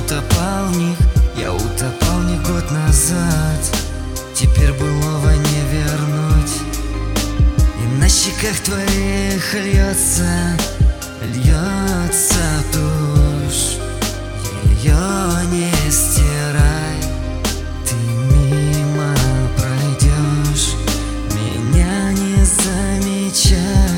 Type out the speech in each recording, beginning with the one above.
утопал в них, я утопал не год назад. Теперь былого не вернуть, и на щеках твоих льется тушь. Ее не стирай, ты мимо пройдешь, меня не замечай.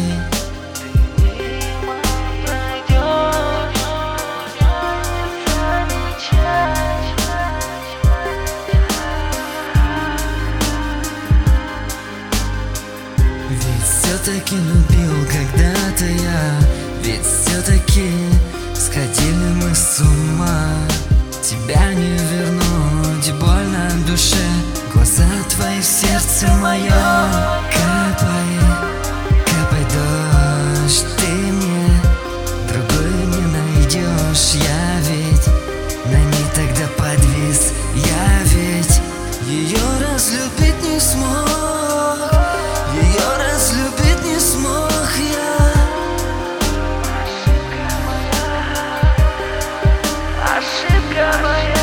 Ведь все-таки любил когда-то я, ведь все-таки сходили мы с ума. Тебя не вернуть, больно в душе, глаза твои в сердце мое. Капай, капай дождь, ты мне другую не найдешь. Я ведь на ней тогда подвис, я ведь ее разлюбить не смог, ее разлюбить не смог я. Ошибка моя.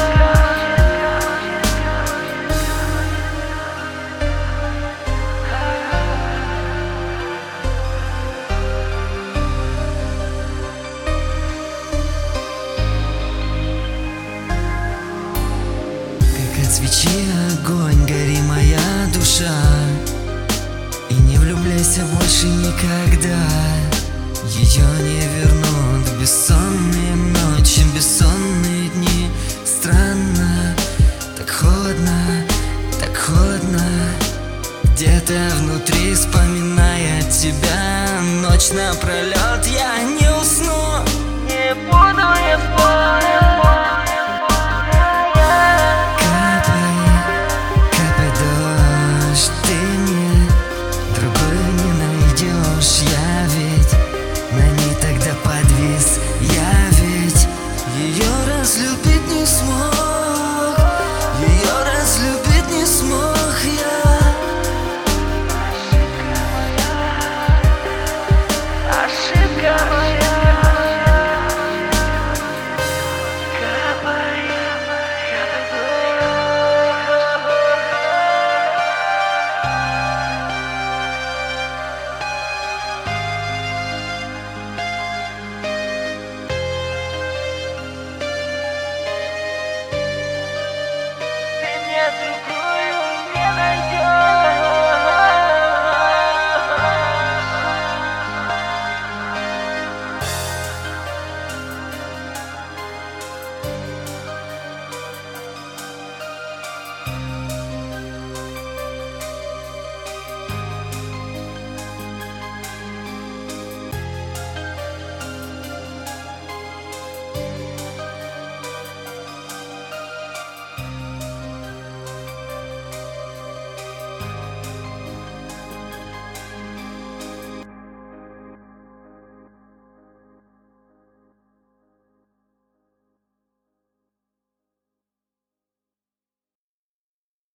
Как от свечи огонь, гори моя душа, и не влюбляйся больше никогда. Ее не вернут бессонные ночи, бессонные дни. Странно, так холодно, так холодно. Где-то внутри, вспоминая тебя ночь напролет.